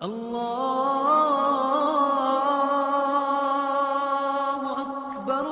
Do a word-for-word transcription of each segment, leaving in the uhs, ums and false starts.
اللہ اکبر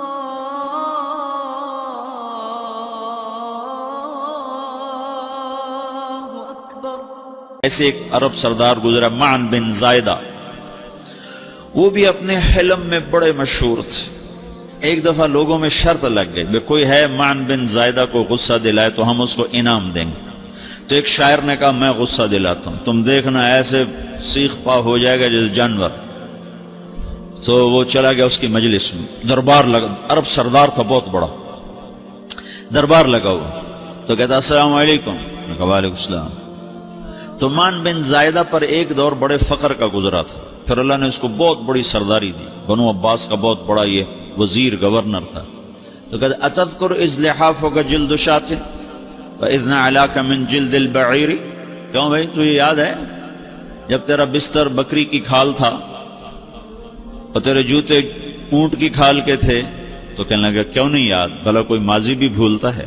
اللہ اکبر۔ ایسے ایک عرب سردار گزرا معن بن زائدہ، وہ بھی اپنے حلم میں بڑے مشہور تھے۔ ایک دفعہ لوگوں میں شرط لگ گئی کہ کوئی ہے معن بن زائدہ کو غصہ دلائے تو ہم اس کو انعام دیں گے۔ تو ایک شاعر نے کہا میں غصہ دلاتا ہوں، تم دیکھنا ایسے سیخ پا ہو جائے گا جیسے جانور۔ تو وہ چلا گیا اس کی مجلس میں، دربار لگا، عرب سردار تھا بہت بڑا، دربار لگا ہوا۔ تو کہتا السلام علیکم، میں کہا وعلیکم السلام۔ تو معن بن زائدہ پر ایک دور بڑے فقر کا گزرا تھا، پھر اللہ نے اس کو بہت بڑی سرداری دی، بنو عباس کا بہت بڑا یہ وزیر گورنر تھا۔ تو کہتا اتذکر اذ لحافک جلد شاۃ فاذ نعلاک من جلد البعیر، کیوں بھائی تجھے یاد ہے جب تیرا بستر بکری کی کھال تھا اور تیرے جوتے اونٹ کی کھال کے تھے؟ تو کہنے لگا کیوں نہیں یاد، بھلا کوئی ماضی بھی بھولتا ہے؟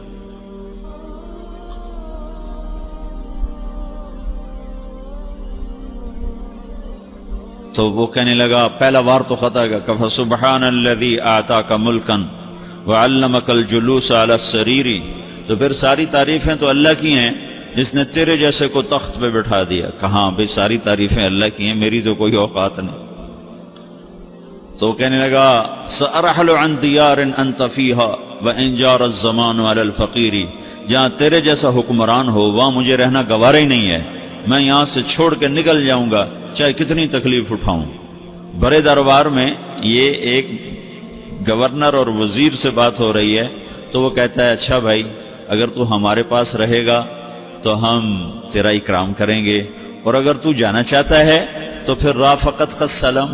تو وہ کہنے لگا پہلا وار تو خطا گا، کہ فسبحان الذی اعطاک ملکا وعلمک الجلوس علی السریر، تو پھر ساری تعریفیں تو اللہ کی ہیں جس نے تیرے جیسے کو تخت پہ بٹھا دیا۔ کہاں بھئی ساری تعریفیں اللہ کی ہیں، میری تو کوئی اوقات نہیں۔ تو کہنے لگا سأرحل عن دیار انت فیہا وان جار الزمان علی الفقیر، جہاں تیرے جیسا حکمران ہو وہاں مجھے رہنا گوارا ہی نہیں ہے، میں یہاں سے چھوڑ کے نکل جاؤں گا چاہے کتنی تکلیف اٹھاؤں۔ بڑے دربار میں یہ ایک گورنر اور وزیر سے بات ہو رہی ہے، تو وہ کہتا ہے اچھا بھائی اگر تو ہمارے پاس رہے گا تو ہم تیرا اکرام کریں گے، اور اگر تو جانا چاہتا ہے تو پھر رافقت کا سلام۔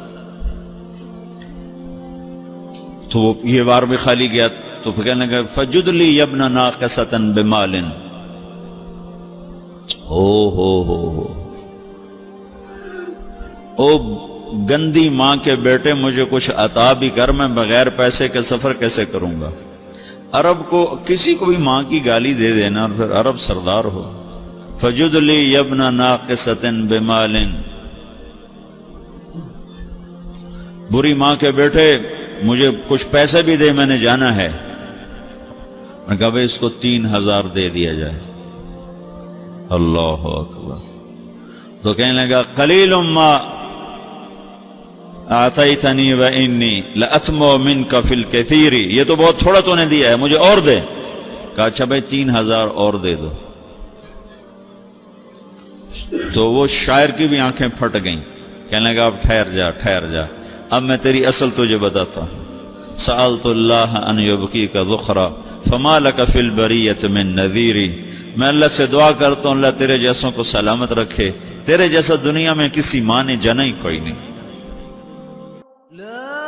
تو وہ یہ وار بھی خالی گیا، تو پھر کہنے لگا فجد لی ابن ناقصۃ بمال، او ہو ہو ہو او گندی ماں کے بیٹے مجھے کچھ عطا بھی کر، میں بغیر پیسے کے سفر کیسے کروں گا؟ عرب کو کسی کو بھی ماں کی گالی دے دینا اور پھر عرب سردار ہو۔ فجد لی ابن ناقصۃ بمال، بری ماں کے بیٹے مجھے کچھ پیسے بھی دے، میں نے جانا ہے۔ میں کہا بھئی اس کو تین ہزار دے دیا جائے۔ اللہ اکبر۔ تو کہنے لگا قلیل ما اعطیتنی وانی لاتمع منک فی الکثیر، یہ تو بہت تھوڑا تو نے دیا ہے، مجھے اور دے۔ کہا اچھا بھائی تین ہزار اور دے دو۔ تو وہ شاعر کی بھی آنکھیں پھٹ گئیں، کہنے لگا اب ٹھہر جا ٹھہر جا، اب میں تیری اصل تجھے بتاتا ہوں۔ سألت اللہ ان یبکیک ذخرا فما لک فی البریۃ من نذیر، میں اللہ سے دعا کرتا ہوں اللہ تیرے جیسوں کو سلامت رکھے، تیرے جیسا دنیا میں کسی ماں نے جنا ہی کوئی نہیں۔